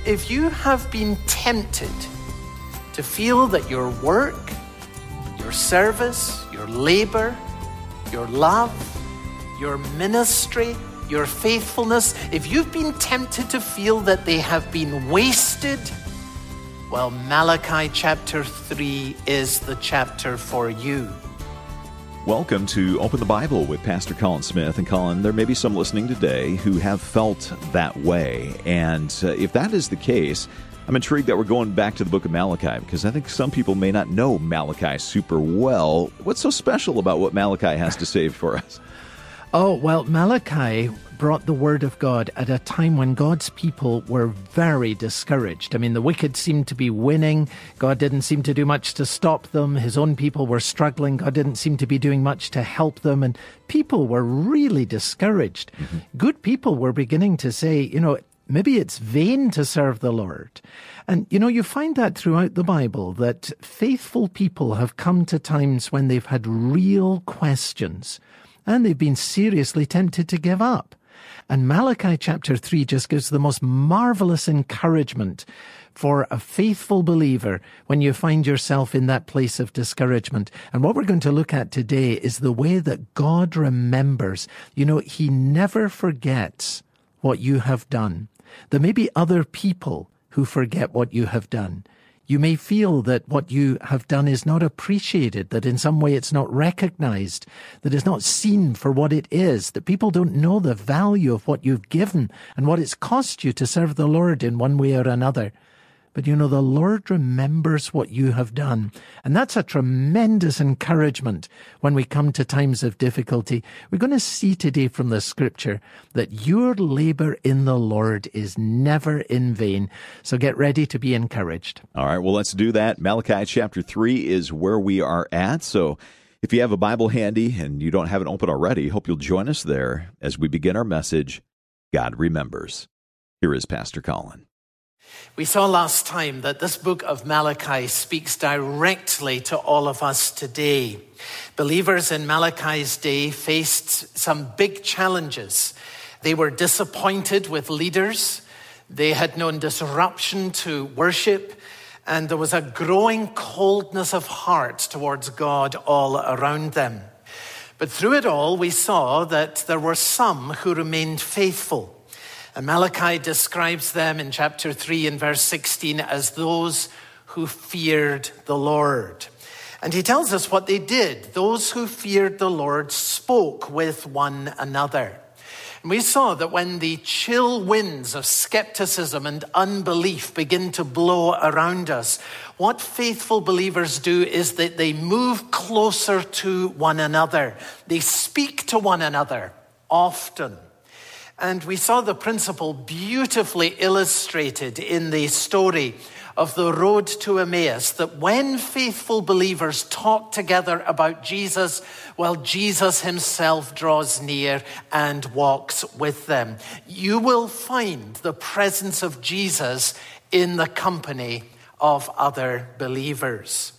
if you have been tempted to feel that your work, your service, your labor, your love, your ministry, your faithfulness, if you've been tempted to feel that they have been wasted, well, Malachi chapter 3 is the chapter for you. Welcome to Open the Bible with Pastor Colin Smith. And Colin, there may be some listening today who have felt that way. And if that is the case, I'm intrigued that we're going back to the book of Malachi, because I think some people may not know Malachi super well. What's so special about what Malachi has to say for us? Oh, well, Malachi brought the word of God at a time when God's people were very discouraged. I mean, the wicked seemed to be winning. God didn't seem to do much to stop them. His own people were struggling. God didn't seem to be doing much to help them. And people were really discouraged. Mm-hmm. Good people were beginning to say, maybe it's vain to serve the Lord. And, you find that throughout the Bible, that faithful people have come to times when they've had real questions and they've been seriously tempted to give up. And Malachi chapter 3 just gives the most marvelous encouragement for a faithful believer when you find yourself in that place of discouragement. And what we're going to look at today is the way that God remembers. He never forgets what you have done. There may be other people who forget what you have done. You may feel that what you have done is not appreciated, that in some way it's not recognized, that it's not seen for what it is, that people don't know the value of what you've given and what it's cost you to serve the Lord in one way or another. But the Lord remembers what you have done. And that's a tremendous encouragement when we come to times of difficulty. We're going to see today from the scripture that your labor in the Lord is never in vain. So get ready to be encouraged. All right, well, let's do that. Malachi chapter 3 is where we are at. So if you have a Bible handy and you don't have it open already, hope you'll join us there as we begin our message, God Remembers. Here is Pastor Colin. We saw last time that this book of Malachi speaks directly to all of us today. Believers in Malachi's day faced some big challenges. They were disappointed with leaders. They had known disruption to worship. And there was a growing coldness of heart towards God all around them. But through it all, we saw that there were some who remained faithful. And Malachi describes them in chapter 3 and verse 16 as those who feared the Lord. And he tells us what they did. Those who feared the Lord spoke with one another. And we saw that when the chill winds of skepticism and unbelief begin to blow around us, what faithful believers do is that they move closer to one another. They speak to one another often. And we saw the principle beautifully illustrated in the story of the road to Emmaus, that when faithful believers talk together about Jesus, well, Jesus himself draws near and walks with them. You will find the presence of Jesus in the company of other believers.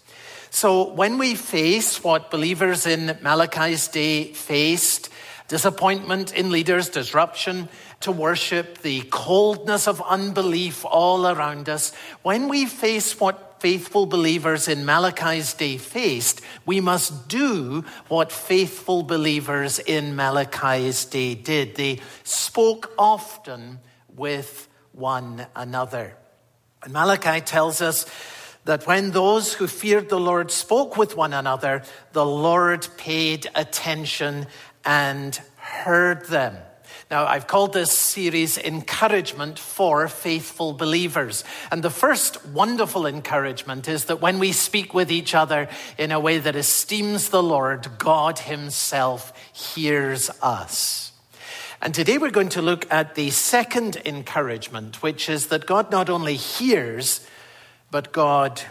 So when we face what believers in Malachi's day faced, disappointment in leaders, disruption to worship, the coldness of unbelief all around us. When we face what faithful believers in Malachi's day faced, we must do what faithful believers in Malachi's day did. They spoke often with one another. And Malachi tells us that when those who feared the Lord spoke with one another, the Lord paid attention and heard them. Now, I've called this series Encouragement for Faithful Believers. And the first wonderful encouragement is that when we speak with each other in a way that esteems the Lord, God himself hears us. And today we're going to look at the second encouragement, which is that God not only hears, but God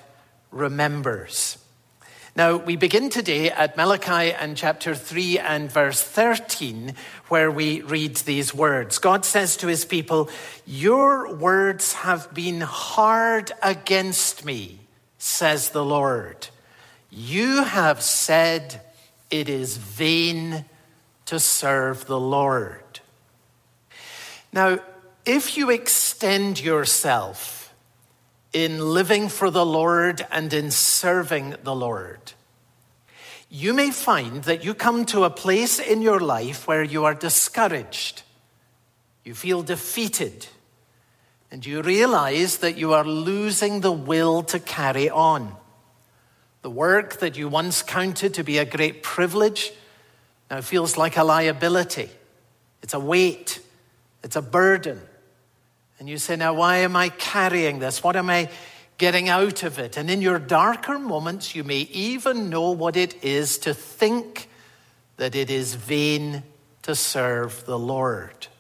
remembers. Now, we begin today at Malachi and chapter 3 and verse 13, where we read these words. God says to his people, "Your words have been hard against me, says the Lord. You have said it is vain to serve the Lord." Now, if you extend yourself in living for the Lord and in serving the Lord, you may find that you come to a place in your life where you are discouraged, you feel defeated, and you realize that you are losing the will to carry on. The work that you once counted to be a great privilege now feels like a liability. It's a weight. It's a burden. And you say, now, why am I carrying this? What am I getting out of it? And in your darker moments, you may even know what it is to think that it is vain to serve the Lord.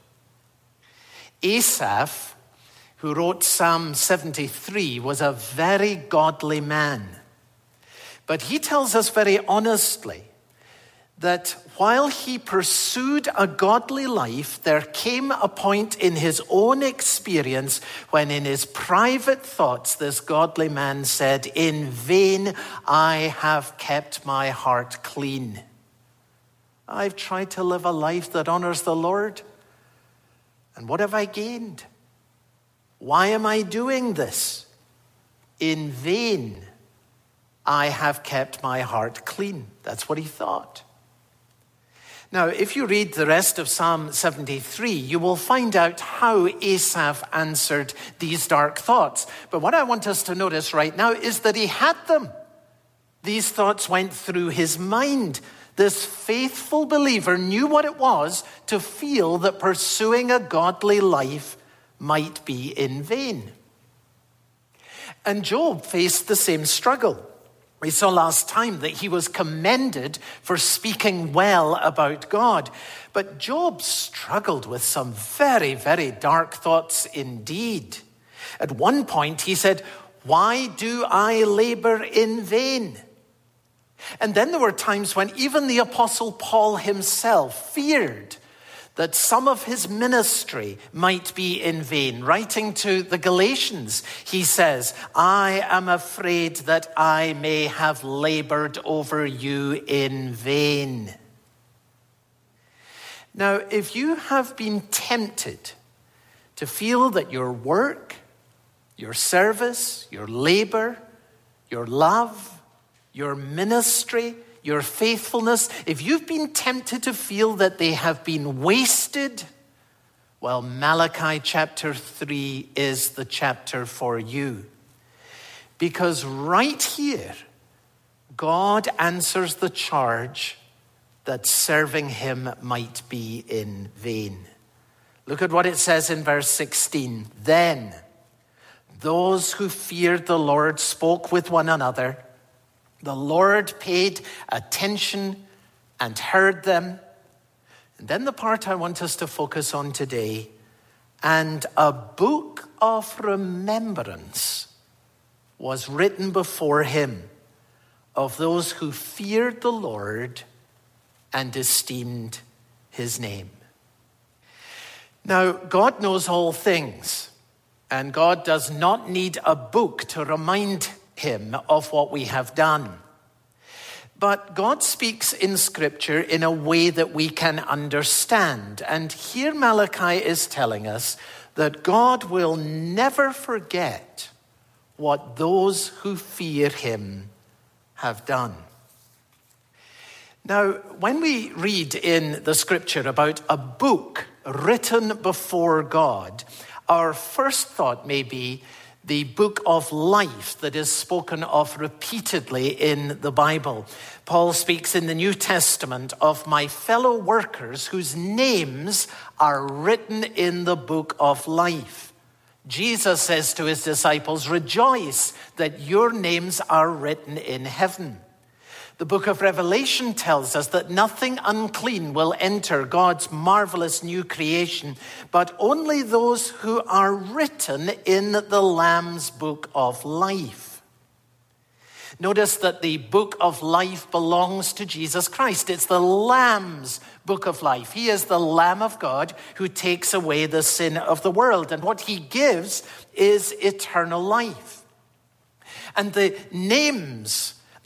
Asaph, who wrote Psalm 73, was a very godly man. But he tells us very honestly that while he pursued a godly life, there came a point in his own experience when in his private thoughts, this godly man said, "In vain I have kept my heart clean. I've tried to live a life that honors the Lord, and what have I gained? Why am I doing this? In vain I have kept my heart clean." That's what he thought. Now, if you read the rest of Psalm 73, you will find out how Asaph answered these dark thoughts. But what I want us to notice right now is that he had them. These thoughts went through his mind. This faithful believer knew what it was to feel that pursuing a godly life might be in vain. And Job faced the same struggle. We saw last time that he was commended for speaking well about God. But Job struggled with some very, very dark thoughts indeed. At one point he said, "Why do I labor in vain?" And then there were times when even the Apostle Paul himself feared that some of his ministry might be in vain. Writing to the Galatians, he says, "I am afraid that I may have labored over you in vain." Now, if you have been tempted to feel that your work, your service, your labor, your love, your ministry, your faithfulness, if you've been tempted to feel that they have been wasted, well, Malachi chapter 3 is the chapter for you. Because right here, God answers the charge that serving him might be in vain. Look at what it says in verse 16. "Then those who feared the Lord spoke with one another. The Lord paid attention and heard them." And then the part I want us to focus on today, "And a book of remembrance was written before him of those who feared the Lord and esteemed his name." Now, God knows all things, and God does not need a book to remind him of what we have done. But God speaks in Scripture in a way that we can understand. And here Malachi is telling us that God will never forget what those who fear him have done. Now, when we read in the Scripture about a book written before God, our first thought may be the book of life that is spoken of repeatedly in the Bible. Paul speaks in the New Testament of "my fellow workers whose names are written in the book of life." Jesus says to his disciples, "Rejoice that your names are written in heaven." The book of Revelation tells us that nothing unclean will enter God's marvelous new creation, but only those who are written in the Lamb's book of life. Notice that the book of life belongs to Jesus Christ. It's the Lamb's book of life. He is the Lamb of God who takes away the sin of the world. And what he gives is eternal life. And the names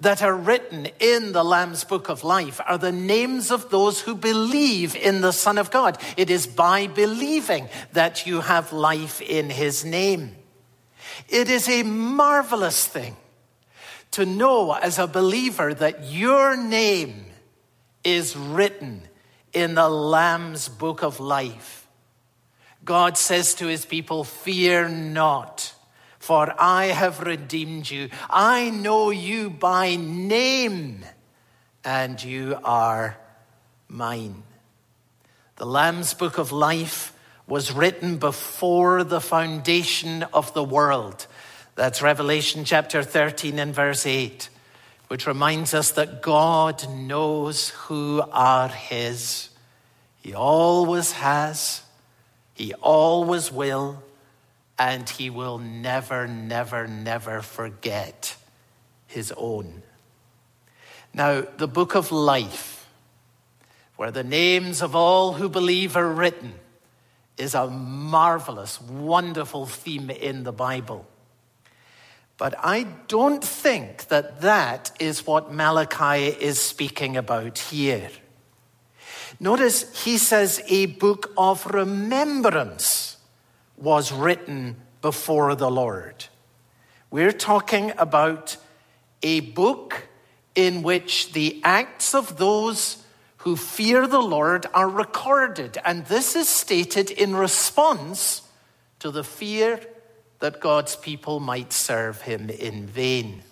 that are written in the Lamb's Book of Life are the names of those who believe in the Son of God. It is by believing that you have life in his name. It is a marvelous thing to know as a believer that your name is written in the Lamb's Book of Life. God says to his people, "Fear not, for I have redeemed you. I know you by name, and you are mine." The Lamb's Book of Life was written before the foundation of the world. That's Revelation chapter 13 and verse 8, which reminds us that God knows who are his. He always has, he always will, and he will never, never, never forget his own. Now, the Book of Life, where the names of all who believe are written, is a marvelous, wonderful theme in the Bible. But I don't think that that is what Malachi is speaking about here. Notice he says a book of remembrance was written before the Lord. We're talking about a book in which the acts of those who fear the Lord are recorded. And this is stated in response to the fear that God's people might serve him in vain.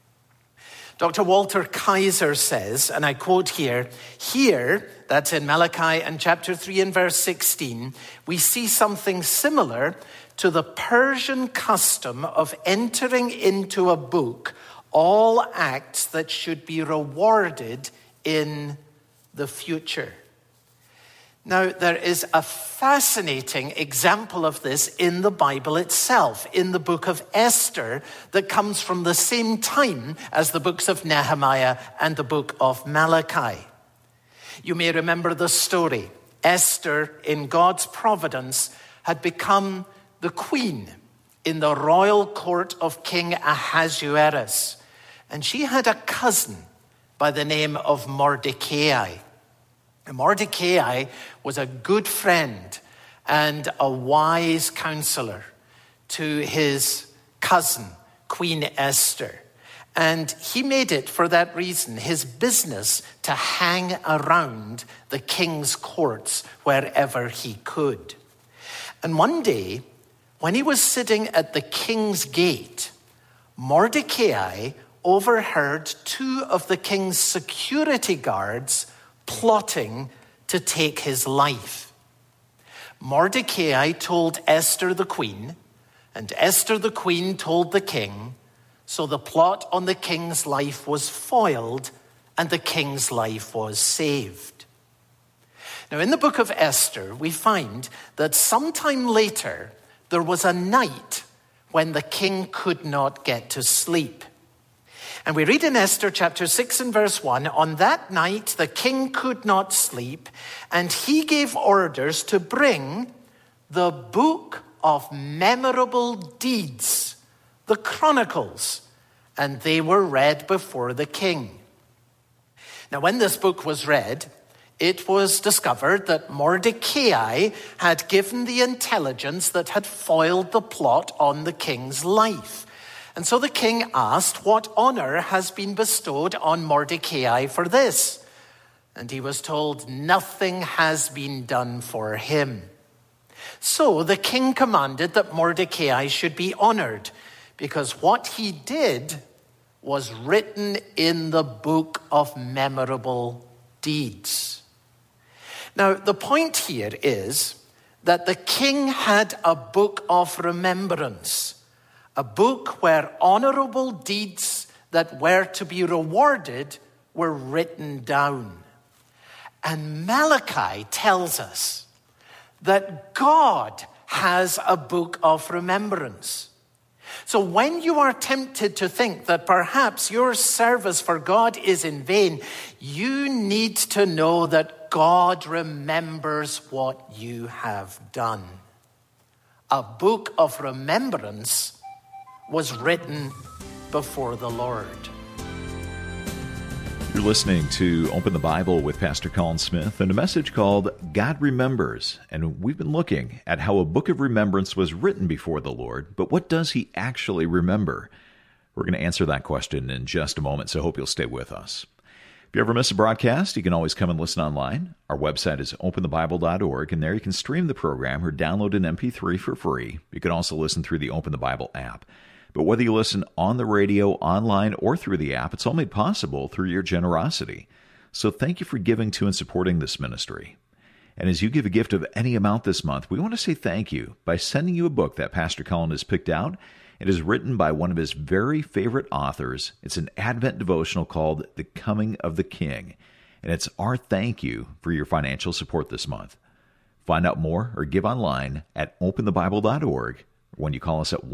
Dr. Walter Kaiser says, and I quote here, that's in Malachi and chapter 3 and verse 16, we see something similar to the Persian custom of entering into a book all acts that should be rewarded in the future. Now, there is a fascinating example of this in the Bible itself, in the book of Esther, that comes from the same time as the books of Nehemiah and the book of Malachi. You may remember the story. Esther, in God's providence, had become the queen in the royal court of King Ahasuerus. And she had a cousin by the name of Mordecai. Mordecai was a good friend and a wise counselor to his cousin, Queen Esther. And he made it, for that reason, his business to hang around the king's courts wherever he could. And one day, when he was sitting at the king's gate, Mordecai overheard two of the king's security guards plotting to take his life. Mordecai told Esther the queen, and Esther the queen told the king, so the plot on the king's life was foiled and the king's life was saved. Now, in the book of Esther, we find that sometime later there was a night when the king could not get to sleep. And we read in Esther chapter 6 and verse 1, on that night the king could not sleep, and he gave orders to bring the book of memorable deeds, the Chronicles, and they were read before the king. Now, when this book was read, it was discovered that Mordecai had given the intelligence that had foiled the plot on the king's life. And so the king asked, what honor has been bestowed on Mordecai for this? And he was told, nothing has been done for him. So the king commanded that Mordecai should be honored, because what he did was written in the book of memorable deeds. Now, the point here is that the king had a book of remembrance, a book where honorable deeds that were to be rewarded were written down. And Malachi tells us that God has a book of remembrance. So when you are tempted to think that perhaps your service for God is in vain, you need to know that God remembers what you have done. A book of remembrance was written before the Lord. You're listening to Open the Bible with Pastor Colin Smith and a message called God Remembers. And we've been looking at how a book of remembrance was written before the Lord, but what does he actually remember? We're going to answer that question in just a moment, so I hope you'll stay with us. If you ever miss a broadcast, you can always come and listen online. Our website is openthebible.org, and there you can stream the program or download an MP3 for free. You can also listen through the Open the Bible app. But whether you listen on the radio, online, or through the app, it's all made possible through your generosity. So thank you for giving to and supporting this ministry. And as you give a gift of any amount this month, we want to say thank you by sending you a book that Pastor Colin has picked out. It is written by one of his very favorite authors. It's an Advent devotional called The Coming of the King. And it's our thank you for your financial support this month. Find out more or give online at openthebible.org. when you call us at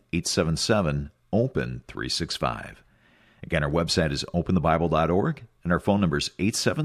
1-877-OPEN-365. Again, our website is openthebible.org, and our phone number is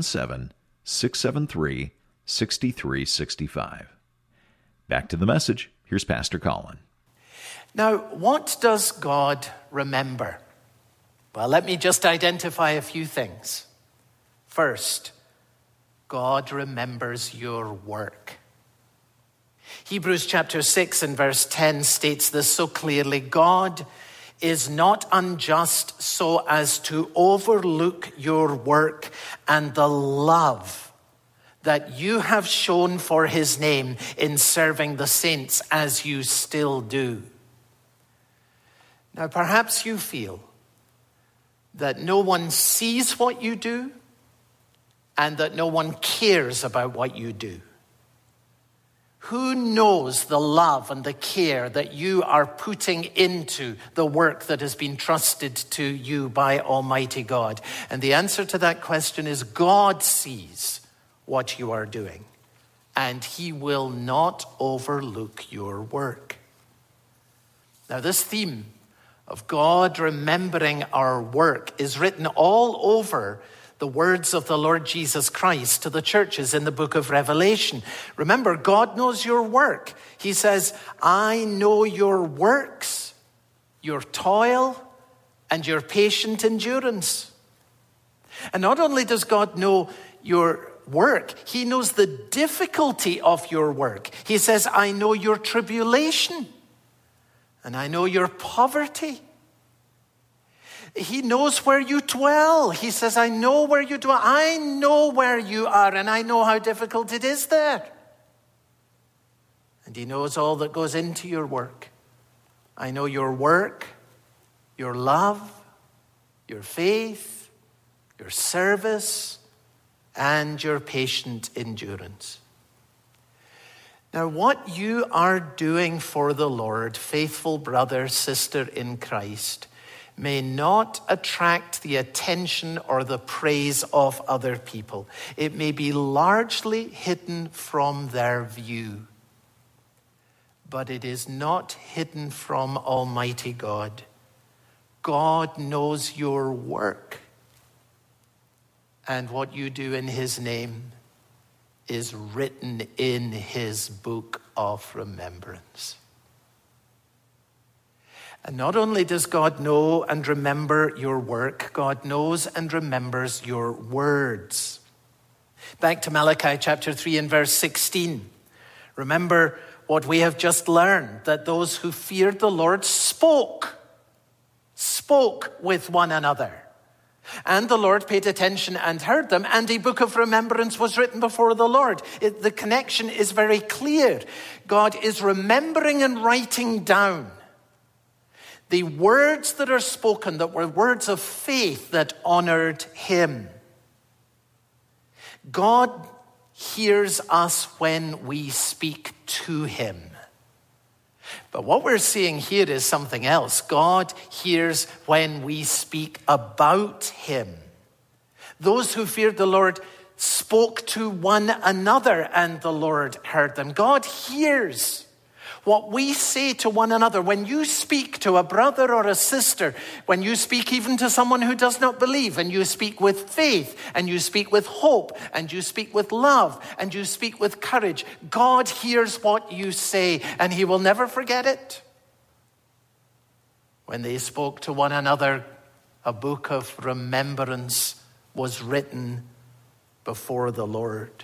877-673-6365. Back to the message. Here's Pastor Colin. Now, what does God remember? Well, let me just identify a few things. First, God remembers your work. Hebrews chapter 6 and verse 10 states this so clearly. God is not unjust so as to overlook your work and the love that you have shown for his name in serving the saints as you still do. Now, perhaps you feel that no one sees what you do and that no one cares about what you do. Who knows the love and the care that you are putting into the work that has been trusted to you by Almighty God? And the answer to that question is God sees what you are doing, and he will not overlook your work. Now, this theme of God remembering our work is written all over the words of the Lord Jesus Christ to the churches in the book of Revelation. Remember, God knows your work. He says, I know your works, your toil, and your patient endurance. And not only does God know your work, he knows the difficulty of your work. He says, I know your tribulation, and I know your poverty. He knows where you dwell. He says, I know where you dwell. I know where you are, and I know how difficult it is there. And he knows all that goes into your work. I know your work, your love, your faith, your service, and your patient endurance. Now, what you are doing for the Lord, faithful brother, sister in Christ, may not attract the attention or the praise of other people. It may be largely hidden from their view. But it is not hidden from Almighty God. God knows your work. And what you do in his name is written in his book of remembrance. And not only does God know and remember your work, God knows and remembers your words. Back to Malachi chapter 3 and verse 16. Remember what we have just learned, that those who feared the Lord spoke with one another. And the Lord paid attention and heard them, and a book of remembrance was written before the Lord. The connection is very clear. God is remembering and writing down the words that are spoken, that were words of faith that honored him. God hears us when we speak to him. But what we're seeing here is something else. God hears when we speak about him. Those who feared the Lord spoke to one another, and the Lord heard them. God hears what we say to one another. When you speak to a brother or a sister, when you speak even to someone who does not believe, and you speak with faith, and you speak with hope, and you speak with love, and you speak with courage, God hears what you say, and he will never forget it. When they spoke to one another, a book of remembrance was written before the Lord.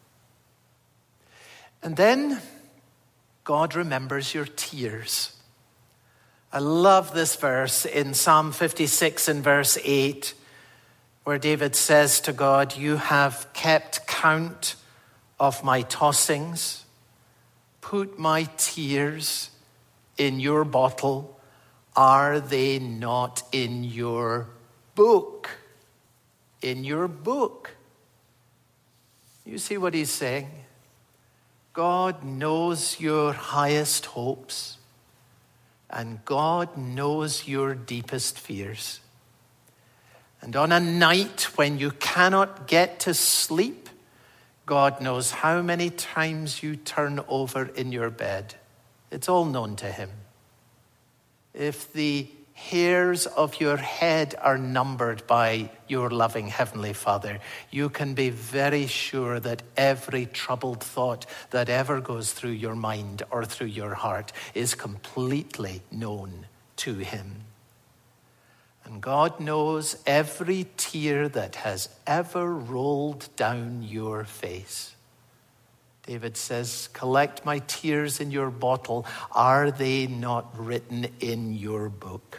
And then God remembers your tears. I love this verse in Psalm 56 and verse 8, where David says to God, "You have kept count of my tossings. Put my tears in your bottle. Are they not in your book?" In your book. You see what he's saying? God knows your highest hopes, and God knows your deepest fears. And on a night when you cannot get to sleep, God knows how many times you turn over in your bed. It's all known to him. If the hairs of your head are numbered by your loving Heavenly Father, you can be very sure that every troubled thought that ever goes through your mind or through your heart is completely known to him. And God knows every tear that has ever rolled down your face. David says, "Collect my tears in your bottle. Are they not written in your book?"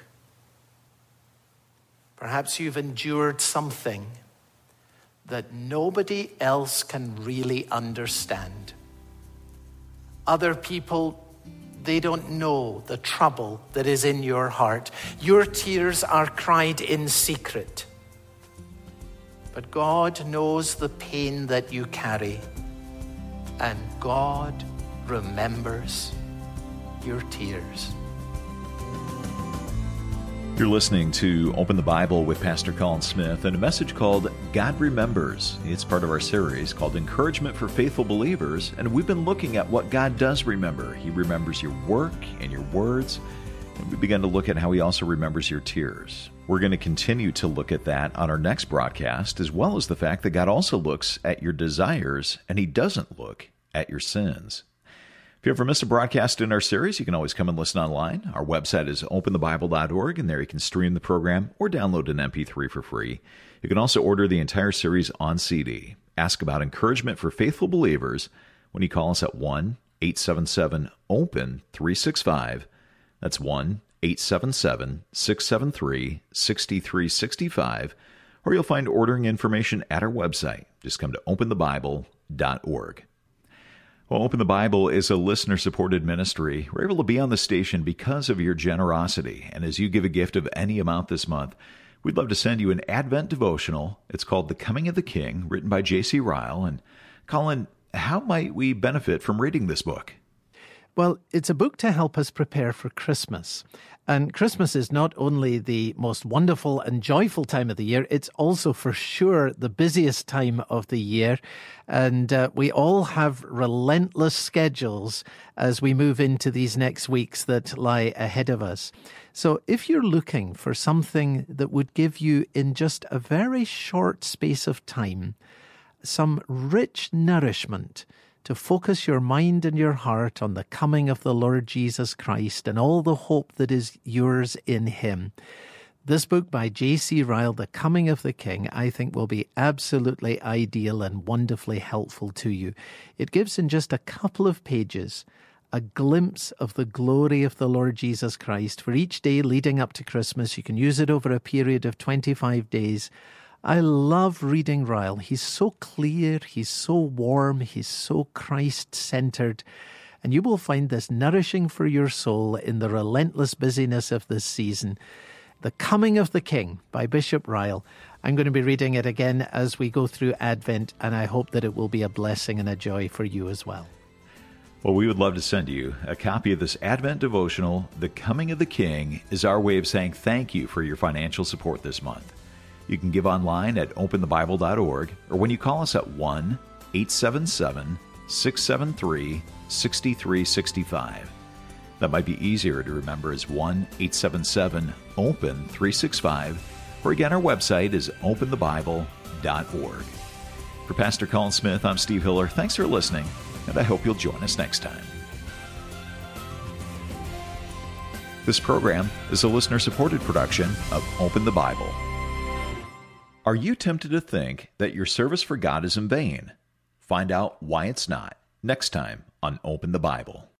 Perhaps you've endured something that nobody else can really understand. Other people, they don't know the trouble that is in your heart. Your tears are cried in secret. But God knows the pain that you carry. And God remembers your tears. You're listening to Open the Bible with Pastor Colin Smith and a message called God Remembers. It's part of our series called Encouragement for Faithful Believers, and we've been looking at what God does remember. He remembers your work and your words, and we began to look at how he also remembers your tears. We're going to continue to look at that on our next broadcast, as well as the fact that God also looks at your desires and he doesn't look at your sins. If you ever missed a broadcast in our series, you can always come and listen online. Our website is openthebible.org, and there you can stream the program or download an MP3 for free. You can also order the entire series on CD. Ask about encouragement for faithful believers when you call us at 1-877-OPEN-365. That's 1-877-673-6365. Or you'll find ordering information at our website. Just come to openthebible.org. Well, Open the Bible is a listener-supported ministry. We're able to be on the station because of your generosity. And as you give a gift of any amount this month, we'd love to send you an Advent devotional. It's called The Coming of the King, written by J.C. Ryle. And Colin, how might we benefit from reading this book? Well, it's a book to help us prepare for Christmas. And Christmas is not only the most wonderful and joyful time of the year, it's also for sure the busiest time of the year. And we all have relentless schedules as we move into these next weeks that lie ahead of us. So if you're looking for something that would give you, in just a very short space of time, some rich nourishment to focus your mind and your heart on the coming of the Lord Jesus Christ and all the hope that is yours in him, this book by J.C. Ryle, The Coming of the King, I think will be absolutely ideal and wonderfully helpful to you. It gives in just a couple of pages a glimpse of the glory of the Lord Jesus Christ for each day leading up to Christmas. You can use it over a period of 25 days. I love reading Ryle. He's so clear, he's so warm, he's so Christ-centered, and you will find this nourishing for your soul in the relentless busyness of this season. The Coming of the King by Bishop Ryle. I'm going to be reading it again as we go through Advent, and I hope that it will be a blessing and a joy for you as well. Well, we would love to send you a copy of this Advent devotional. The Coming of the King is our way of saying thank you for your financial support this month. You can give online at openthebible.org, or when you call us at 1-877-673-6365. That might be easier to remember as 1-877-OPEN-365, or again, our website is openthebible.org. For Pastor Colin Smith, I'm Steve Hiller. Thanks for listening, and I hope you'll join us next time. This program is a listener-supported production of Open the Bible. Are you tempted to think that your service for God is in vain? Find out why it's not next time on Open the Bible.